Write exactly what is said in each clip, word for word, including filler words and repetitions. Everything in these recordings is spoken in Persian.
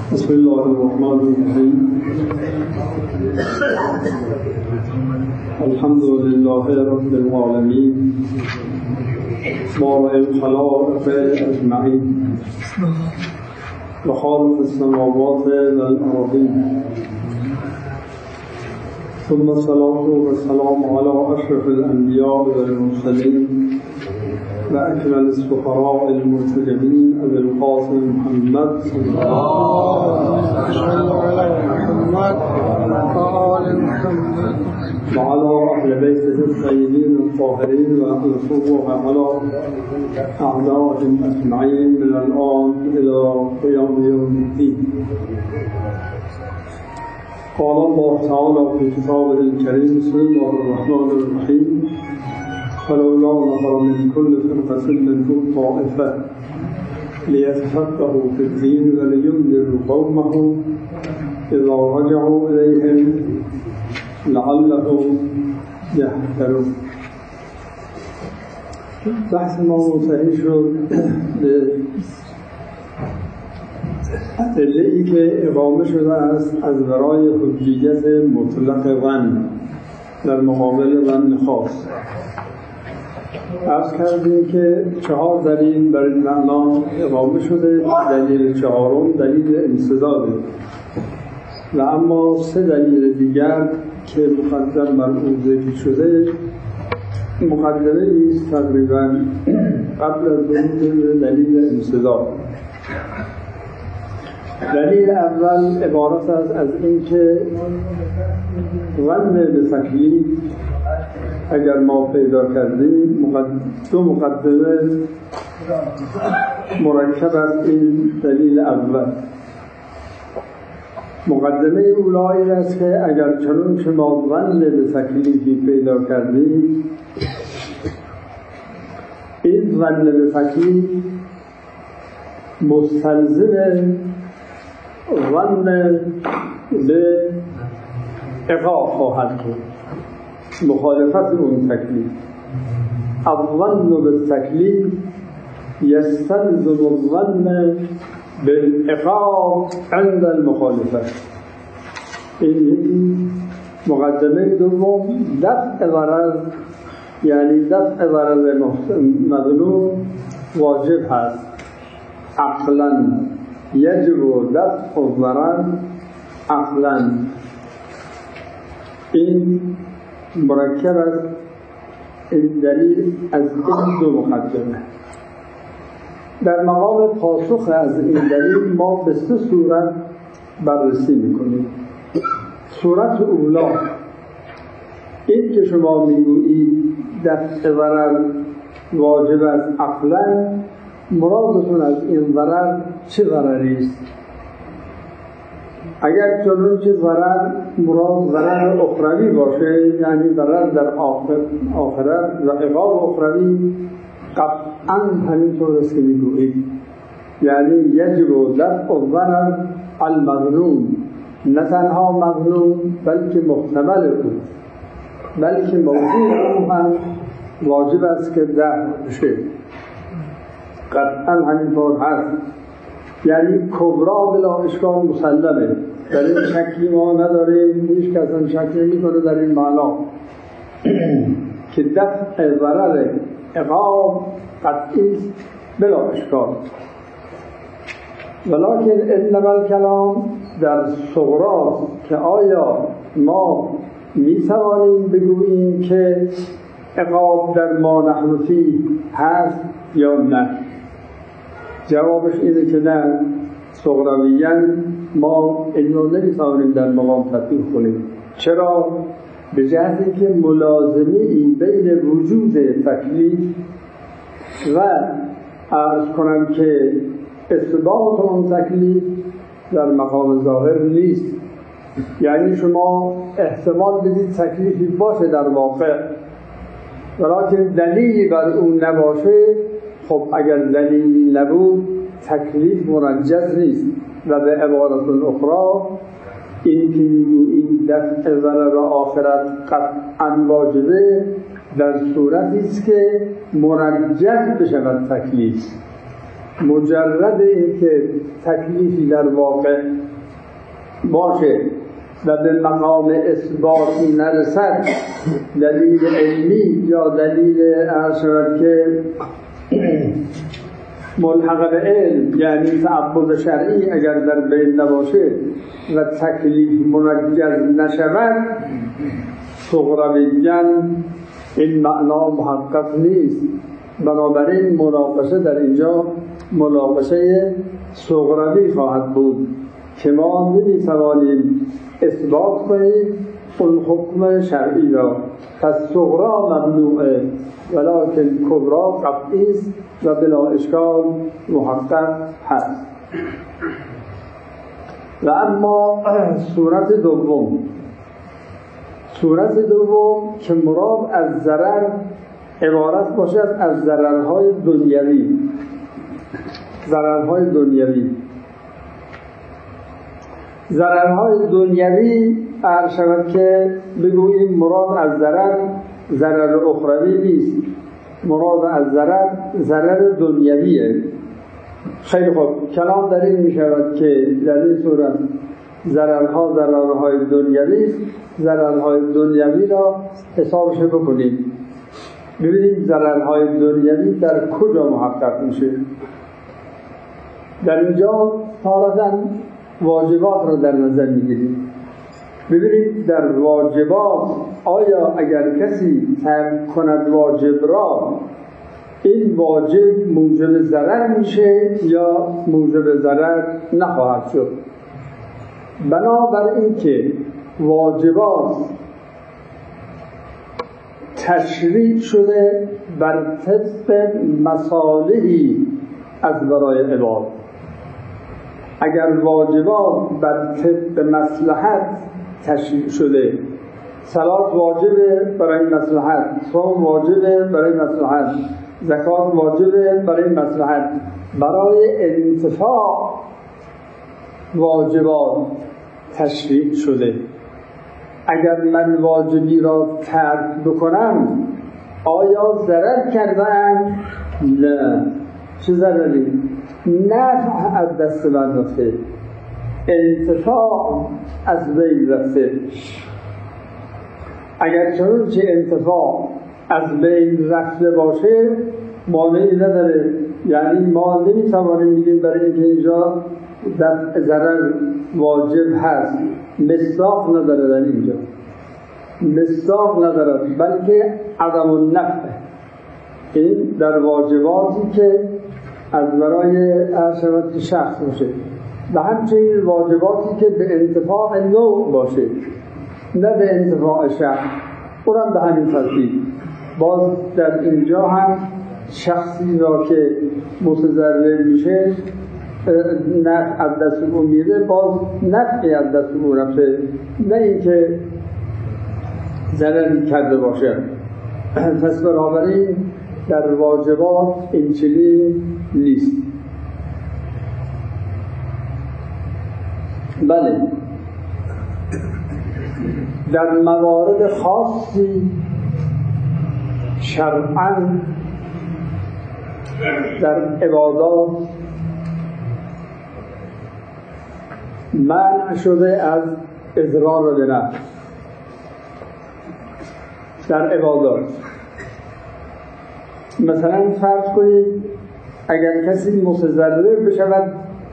بسم الله الرحمن الرحیم. الحمد لله رب العالمین بارئ الخلائق اجمعین و خالق السماوات والارضین، ثم الصلاة والسلام على اشرف الانبیاء والمرسلین و اکمل السفراء المرتجبین ابی القاسم محمد صلی الله و علی اهل بیته الطیبین الطاهرین و الفوق و علی اعدائهم اجمعین من الان الى قیام یوم الدین. قال الله تعالى في كتابه الكريم بسم الله الرحمن الرحيم فلولا نفر من كل فرقة منهم طائفة ليتفقهوا في الدين ولينذروا قومهم إذا رجعوا إليهم لعلهم يحذرون. بحث ما منتهی شد به ادله‌ای که اقامه شده است از برای حجیت مطلق ظن در مقابل ظن خاص. عرض کردیم که چهار دلیل بر این معنا اقامه شده. دلیل چهارم دلیل انسداده و اما سه دلیل دیگر که مقدم بر اون ذکر شده مقدمه نیست تقریبا قبل از ورود دلیل انسداد. دلیل اول عبارت است از اینکه ظن به تکلیف اگر ما پیدا کردیم دو مقدمه مرکب از این دلیل اول. مقدمه اولایی است که اگر چنون که ما ظن به تکلیفی پیدا کردیم این ظن به تکلیف مستلزم ظن به عقاب خواهد بود، مخالفت اون تکلیف. الظن بالتکلیف یستلزم الظن بالعقاب عند المخالفه. این مقدمه دوم دفع ضرر، یعنی دفع ضرر مظلوم واجب هست عقلا، یجب دفع الضرر عقلا. این مرکب از این دلیل از این دو مقدمه. در مقام پاسخ از این دلیل ما به سه صورت بررسی میکنیم. صورت اولا این که شما میگویید دفع ضرر واجب است عقلا، مرادتون از این ضرر چه ضرری است؟ اگر چنون که ضرر مراد ضرر اخروی باشه، یعنی ضرر در آخر آخرت و عقاب اخروی، قطعا همینطور است که میگویید، یعنی یجب دفع الضرر المظنون، نه تنها مظنون بلکه محتمل بود، بلکه موضوع اون هم واجب است که دفع بشه. قطعا همینطور هست، یعنی کبرا بلا اشکال مسلمه، در این شکی ما نداریم، هیچ کس هم شک نمی‌کنه در این معنا که دفع ضرر عقاب قطعی بلا اشکال. ولکن انما الکلام در صغرا که آیا ما میتوانیم بگوییم که عقاب در ما نحن فیه هست یا نه؟ جوابش اینه که نه، صغرویاً ما اینو نمیتوانیم در مقام تطبیق کنیم. چرا؟ به جهتی که ملازمی بین وجود تکلیف و عرض کنم که اثبات اون تکلیف در مقام ظاهر نیست. یعنی شما احتمال بدید تکلیفی باشه در واقع، ولیکن دلیلی بر اون نباشه. خب اگر دلیلی نبود تکلیف منجز نیست. و به عبارت اخرى این که میگوییم دفع ضرر آخرت قطعا واجبه در صورتی است که منجز بشود تکلیف. مجرد اینکه تکلیفی در واقع باشه و به مقام اثبات نرسد، دلیل علمی یا دلیل ارشد که ملحق به علم یعنی تعبد شرعی اگر در بین نباشه و تکلیف منجز نشود، صغرویان این معنا محقق نیست. بنابراین مناقشه در اینجا مناقشه صغروی خواهد بود که ما نمی‌توانیم اثبات کنیم اون حکم شرعی را. پس صغرا ممنوعه ولکن کبرا قطعی است و بلا اشکال محقق هست. و اما صورت دوم، صورت دوم که مراد از ضرر عبارت باشد از ضررهای دنیوی. ضررهای دنیوی ضررهای دنیوی عرض شود که بگوییم مراد از ضرر ضرر اخروی نیست، مراد از ضرر ضرر دنیویه. خیلی خوب، کلام در این می شود که در این صورت ضررها ضررهای دنیوی است. ضررهای دنیوی را حسابش بکنیم، ببینیم ضررهای دنیوی در کجا محقق میشه. در اینجا تارتاً واجبات را در نظر میگیریم. ببینید در واجبات آیا اگر کسی ترک کند واجب را، این واجب موجب ضرر میشه یا موجب ضرر نخواهد شد؟ بنابر این که واجبات تشریع شده بر طبق مصالحی از برای عباد. اگر واجبات بر طبق مصلحت تشریع شده، صلات واجبه برای مصلحت، صوم واجبه برای مصلحت، زکات واجبه برای مصلحت، برای انتفاع واجبات تشریع شده. اگر من واجبی را ترک بکنم آیا ضرر کردم؟ نه. چه ضرری؟ نفع از دست من رفته، انتفاع از بین رفته. اگر چون چه انتفاع از بین رفته باشه مانعی نداره، یعنی ما نمیتوانیم میگیم برای اینکه اینجا دفع ضرر واجب هست، مصداق نداره در اینجا، مصداق نداره، بلکه عدم النفع. این در واجباتی که از برای ارشد شخص باشه و همچنین واجباتی که به انتفاع نوع باشه نه به انتفاع شخص، اونم به همین ترتیب. باز در اینجا هم شخصی را که متضرر میشه نفع از دست او میره، باز نفعی از دست او رفته، نه اینکه ضرری کرده باشه. پس بنابراین در واجبات این چنین نیست. بله، در موارد خاصی شرعاً در عبادات منع شده از اضرار به نفس. در عبادات مثلا فرض کنید اگر کسی متضرر بشود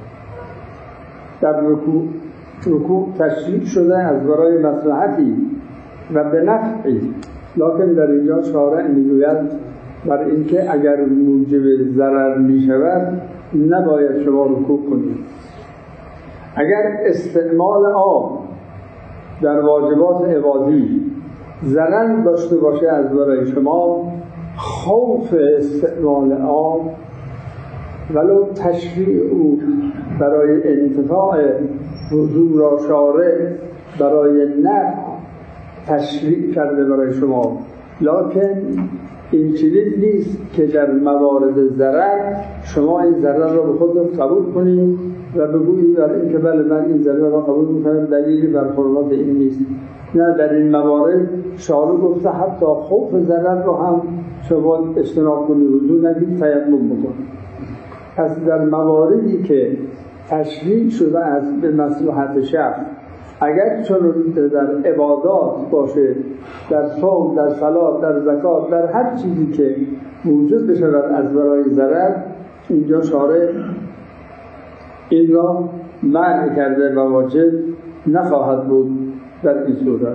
در رکوع، رکوع تشریع شده از برای مصلحتی و به نفعی، لکن در اینجا شارع میگوید بر اینکه اگر موجب ضرر میشود نباید شما رکوع کنید. اگر استعمال آب در واجبات عبادی ضرر داشته باشه از برای شما، خوف استعمال آب ولو تشریع او برای انتفاع وضو را شارع برای نفع تشریع کرده برای شما، لکن این چیزی نیست که در موارد ضرر شما این ضرر را به خود قبول کنید و بگویید در این که بله من این ضرر را قبول میکنم، دلیلی بر حرمت این نیست. نه، در این موارد شارع گفته حتی خوف ضرر را هم شما اجتناب کنید، وضو نگید، تیمم بکنید. پس در مواردی که تشریع شده است به مصلحت شخص، اگر چون در عبادات باشه، در صوم، در صلات، در زکات، در هر چیزی که موجود بشود از برای ضرر، اینجا شارع این را منع کرده و واجب نخواهد بود در این صورت.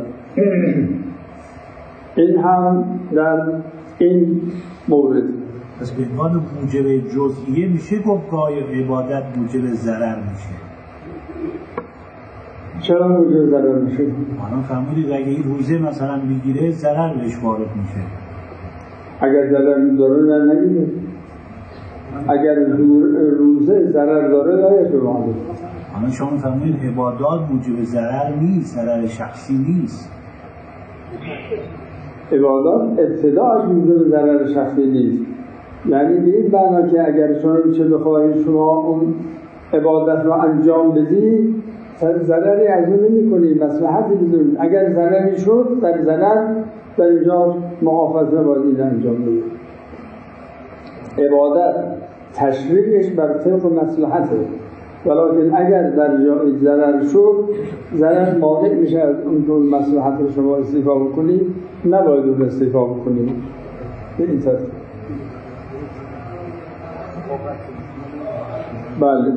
این هم در این مورد. پس به عنوان موجب جزئیه میشه گفت گاهی عبادت موجب ضرر میشه. چرا موجب ضرر میشه؟ الان فرمودید اگه این روزه مثلا میگیره ضرر بهش وارد میشه. اگر ضرر داره نه نگیره. اگر روزه ضرر داره نه شما. الان شما فرمودید عبادات موجب ضرر نیست، ضرر شخصی نیست. عبادات ابتداعش موجب ضرر شخصی نیست. یعنی به این معنا که اگر شما چه بخواهید شما اون عبادت رو انجام بدید ضرری از اون نمی کنید، مصلحتی بدونید. اگر ضرری شد در ضرر در اینجا محافظه باید انجام بدید. عبادت تشریعش بر طبق مصلحته، ولیکن اگر در جای ضرر شد ضرر مانع میشه از اون دون مصلحت رو شما استفاده بکنید، نباید اون استفاده بکنید. به این طرف بله.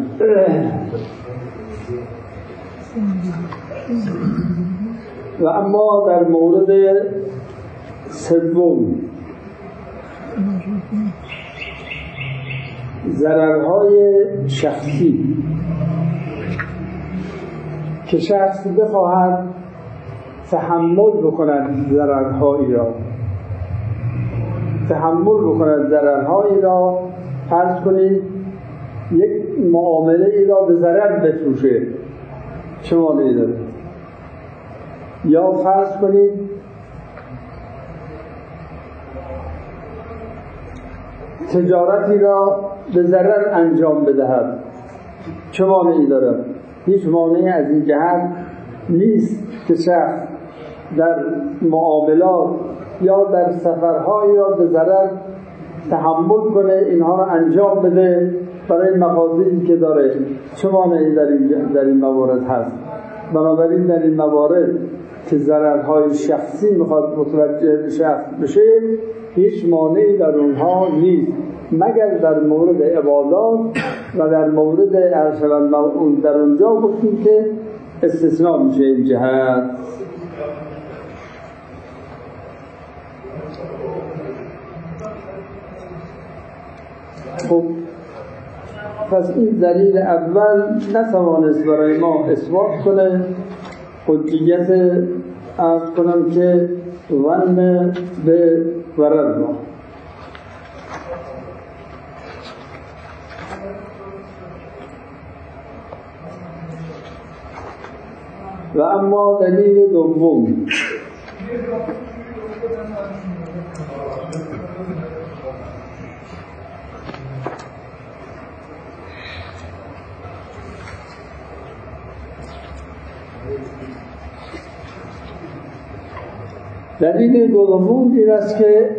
و اما در مورد سوم، ضررهای شخصی که شخص بخواهد تحمل بکند ضررهایی را تحمل بکند ضررهایی را فرض کنید یک معامله ای را به ضرر بفروشه، چه مانعی داره؟ یا فرض کنید تجارتی را به ضرر انجام بدهد، چه مانعی داره؟ هیچ مانعی از این جهت نیست که شخص در معاملات یا در سفرهایی را به ضرر تحمل کنه، اینها را انجام بده برای مقاصدی که داره. چه مانعی در این در این موارد هست؟ بنابراین در این موارد که ضررهای شخصی میخواد متوجه شخص بشه، هیچ مانعی در اونها نیست، مگر در مورد عبادات و در مورد ارشد اون در اونجا گفتیم که استثناء میشه این جهت. خب پس این دلیل اول نتوانست برای ما اثبات کنه حجیت از کنم که ظن به ضرر ما. و اما دلیل دوم، دلیل دوم این است که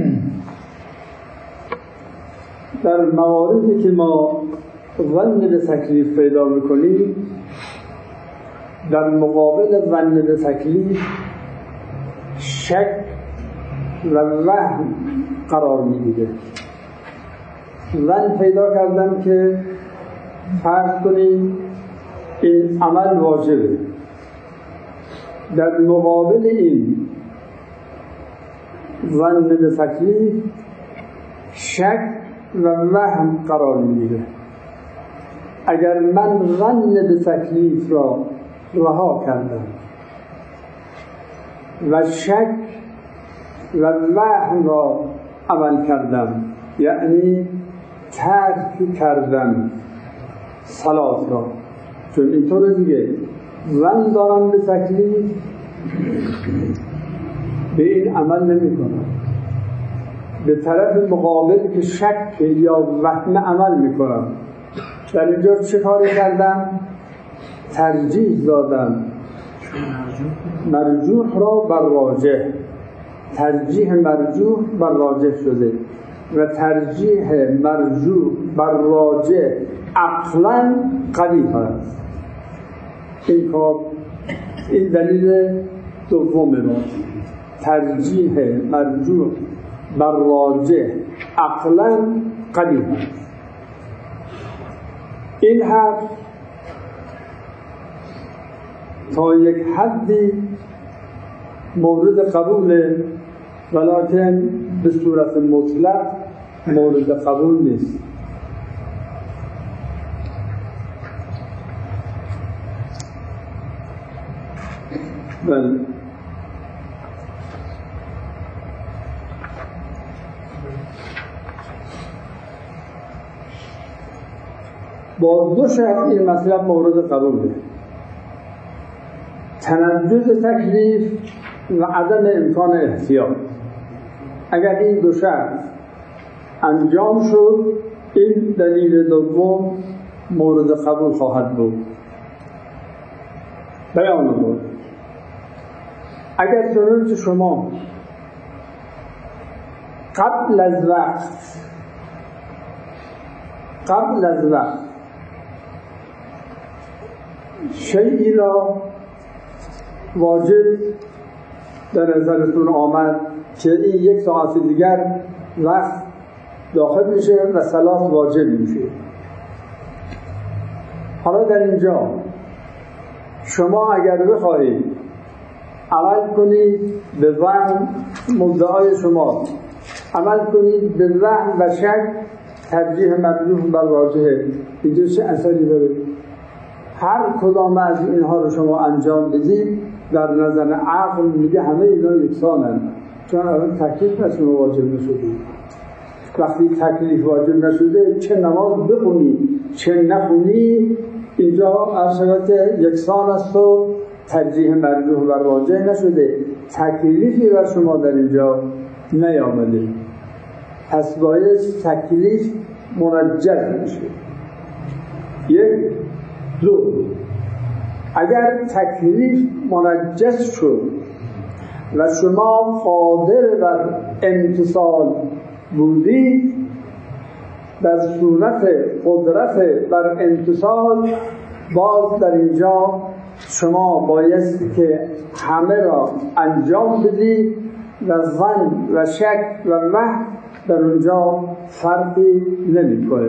در مواردی که ما ظن به تکلیف پیدا میکنیم، در مقابل ظن به تکلیف شک و وهم قرار میگیره. ظن پیدا کردم که فرض کنیم این عمل واجبه، در مقابل این ظن به تکلیف شک و وهم قرار میگیره. اگر من ظن به تکلیف را رها کردم و شک و وهم را عمل کردم، یعنی ترک کردم صلات را، چون اینطور دیگه ظن دارم به تکلیف، به این عمل نمی کنم، به طرف مقابل که شک یا وهم عمل می کنم. در اینجا چه کاری کردم؟ ترجیح دادم مرجوح را بر راجح، ترجیح مرجوح بر راجح شده و ترجیح مرجوح بر راجع عقلا قبیح است. این کار این دلیل دوم ما، ترجیح مرجوع بر راجع عقلا قبیح است. این حرف تا یک حدی مورد قبوله، ولکن به صورت مطلق مورد قبول نیست. بله با دو شرط این مطلب مورد قبوله: تنجز تکلیف و عدم امکان احتیاط. اگر این دو شرط انجام شد، این دلیل دوم مورد قبول خواهد بود. بیان بود اگر چنانچه شما قبل از وقت قبل از وقت شیئی را واجب در نظرتون آمد که این یک ساعت دیگر وقت داخل میشه و صلات واجب میشه، حالا در اینجا شما اگر بخواهید عمل کنید به وهم مدعای شما، عمل کنید به وهم و شک، ترجیح مرجوح بر راجحه، اینجا چه اثری داره؟ هر کدام از اینها رو شما انجام بدید در نظر عقل میگه همه اینا یکسانن، چون اون تکلیف از شما واجب نشده. وقتی تکلیف واجب نشده چه نماز بخونی چه نخونی اینجا ارشدات یکسان است و ترجیح مرجوح بر راجح نشده، تکلیفی بر شما در اینجا نیامده. پس باید تکلیف منجز میشه. یک دو اگر تکلیف منجز شد و شما قادر بر امتثال بودید، در صورت قدرت بر امتثال باز در اینجا شما باید که همه را انجام بدید و ظن و شک و وهم در اونجا فرقی نمی کنه.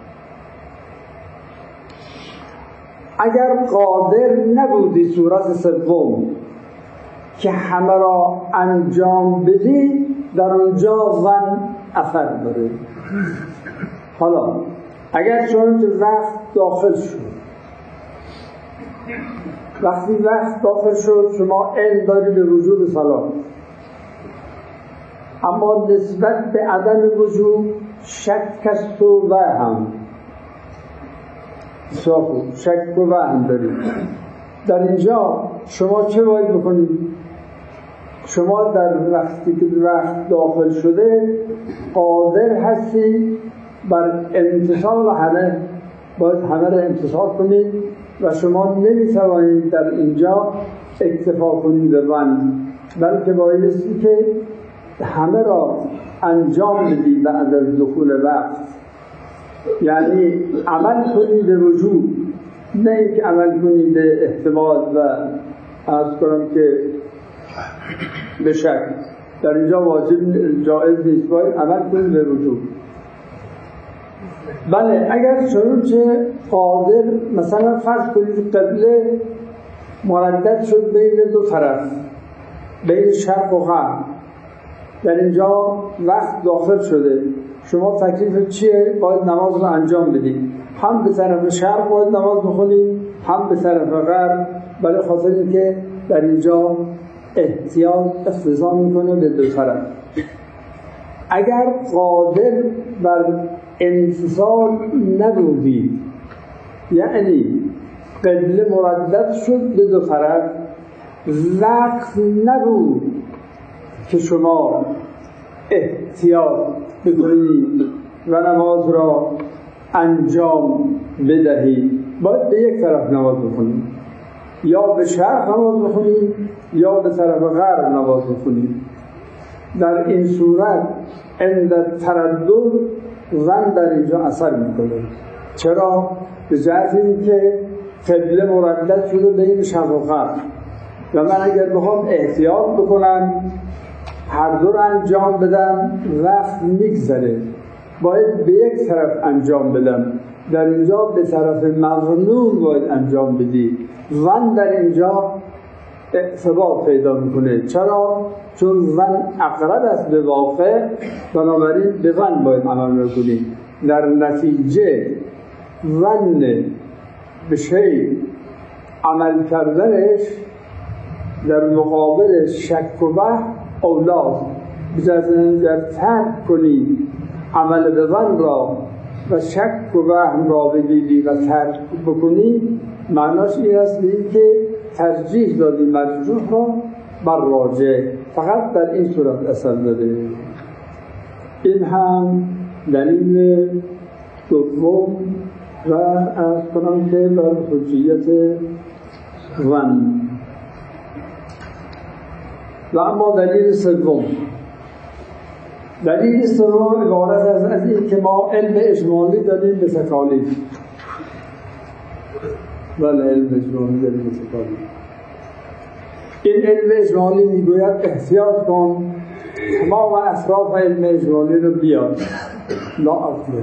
اگر قادر نبودی صورت سوم که همه را انجام بدی، در اونجا ظن اثر داره. حالا اگر چون وقت داخل شد، وقتی وقت داخل شد شما علم داری به وجوب صلات، اما نسبت به عدم وجوب شک است و وهم، شک و وهم دارید. در اینجا شما چه باید بکنید؟ شما در وقتی که وقت داخل شده قادر هستی بر امتثال همه، باید همه را امتثال کنید و شما نمیتوانید در اینجا اکتفا کنید به ظن، بلکه بایستی که همه را انجام بدید بعد از دخول وقت، یعنی عمل کنید به وجوب، نه اینکه عمل کنید به احتمال و عرض کنم که به شک. در اینجا واجب جائز نیست، باید عمل کنید به وجوب. بله اگر چنانچه قادر مثلا فرض کنید قبله مردد شد بین دو طرف، بین شرق و غرب، در اینجا وقت داخل شده، شما تکلیف چیه؟ باید نماز رو انجام بدید، هم به طرف شرق باید نماز بخونید هم به طرف غرب، برای خاطر اینکه در اینجا احتیاط اقتضا میکنه به دو طرف. اگر قادر بر امتثال نبودید، یعنی قبله مردد شد به دو طرف، وقت نبود که شما احتیاط بکنید و نماز را انجام بدهید، باید به یک طرف نماز بخونید، یا به شرق نماز بخونید یا به طرف غرب نماز بخونید. در این صورت عند تردد ظن در اینجا اثر میکنه. چرا؟ به جهت اینکه قبله مردد شده بین شرق و غرب و من اگر بخوام احتیاط بکنم هر دو رو انجام بدم وقت میگذره، باید به یک طرف انجام بدم. در اینجا به طرف مظنون باید انجام بدی. ظن در اینجا ارتباط پیدا میکنه. چرا؟ چون ظن اقرب است به واقع، بنابراین به ظن باید عمل بکنیم. در نتیجه ظن به شی عمل کردنش در مقابل شک و وهم اولاست. بجازه در ترک کنی عمل به ظن را و شک و وهم را بگیری و ترک بکنی، معناش این است که ترجیح دادی مرجوح را بر راجح. فقط در این صورت اثر داره. این هم دلیل دوم و از کنم که بر حجیت ظن. و اما دلیل سوم، دلیل سوم عبارت است از این که ما علم اجمالی داریم به تکالیف. بله، علم اجمالی داریم به تکالیف. این علم اجمالی میگوید احتیاط کن، تمام اطراف علم اجمالی رو بیار، لا اصله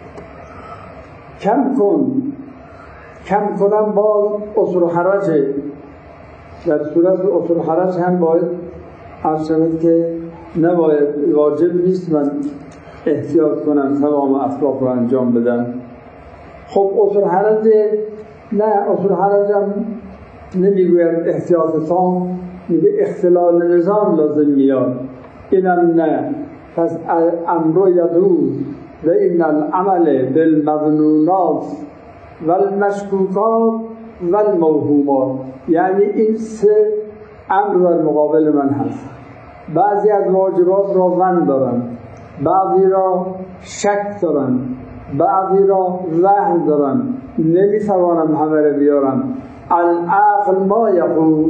کم کن. کم کنم با اصول و حرجه. در صورت اصول و حرج هم باید عرض شود که نباید، واجب نیست من احتیاط کنم تمام اطراف رو انجام بدم. خب اصول حرج نه، اصول حرج هم نمیگوید احتیاط تام، میگه اختلال نظام لازم میاد. اینم نه. پس امر یدور و این العمل بالمظنونات و المشکوکات و الموهومات، یعنی این سه امر در مقابل من هست. بعضی از واجبات را ظن دارن، بعضی را شک دارن، بعضی را وهم دارن، نمیتوانم همه را بیارم. العقل ما یقول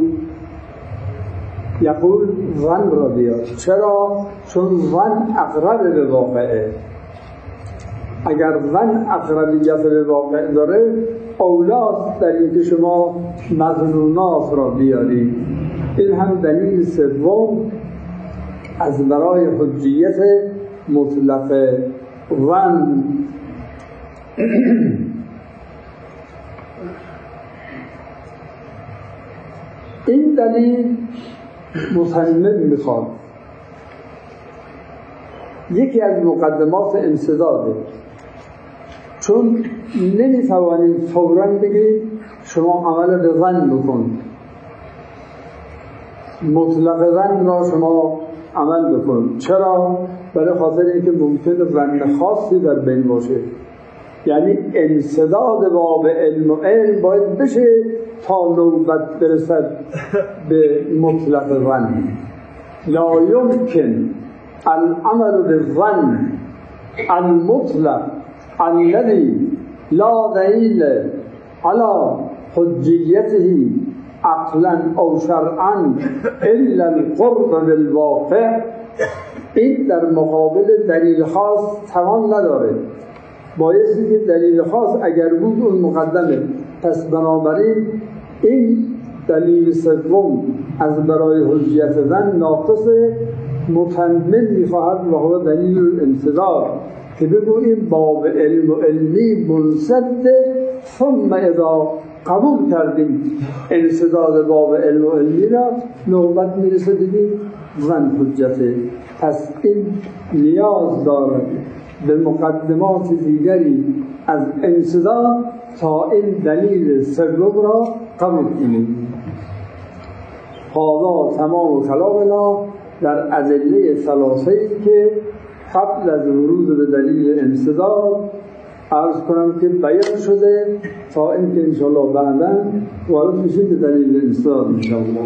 یقول ظن را بیار. چرا؟ چون ظن اقرب به واقعه. اگر ظن اقربیت به واقع داره، اولاست در این که شما مظنونات را بیارید. این هم دلیل سوم از برای حجیت مطلق ظن. این دلیل مصمم میخواد یکی از مقدمات انسداده، چون نمیتوانید فوراً بگید شما عمل به ظن بکن، مطلق ظن را شما عمل بکن. چرا؟ برای خاطر اینکه ممکنه ظن خاصی در بین باشه. یعنی انسداد باب علم و علم باید بشه تا نوبت برسد به مطلق ظن. لا یمکن العمل بالظن المطلق الذي لا دلیل على حجیته عقلا او شرعا الا القرب بالواقع. این در مقابل دلیل خاص توان نداره. بایستی که دلیل خاص اگر بود اون مقدمه. پس بنابراین این دلیل سوم از برای حجیت ظن ناقص متمم میخواهد و هو دلیل الانتظار، که بگوییم باب علم و علمی منسد، ثم اذا قبول کردیم انسداد باب علم و علمی را، نوبت میرسه دیگه ظن حجته. پس این نیاز دارد به مقدمات دیگری از انسداد تا این دلیل سوم را قبول کنیم. هذا تمام کلامنا در ادله ثلاثه‌ای که قبل از ورود به دلیل انسداد عرض کنم که بیان شده، تا اینکه انشاءالله بعداً وارد میشیم به دلیل انسداد انشاءالله.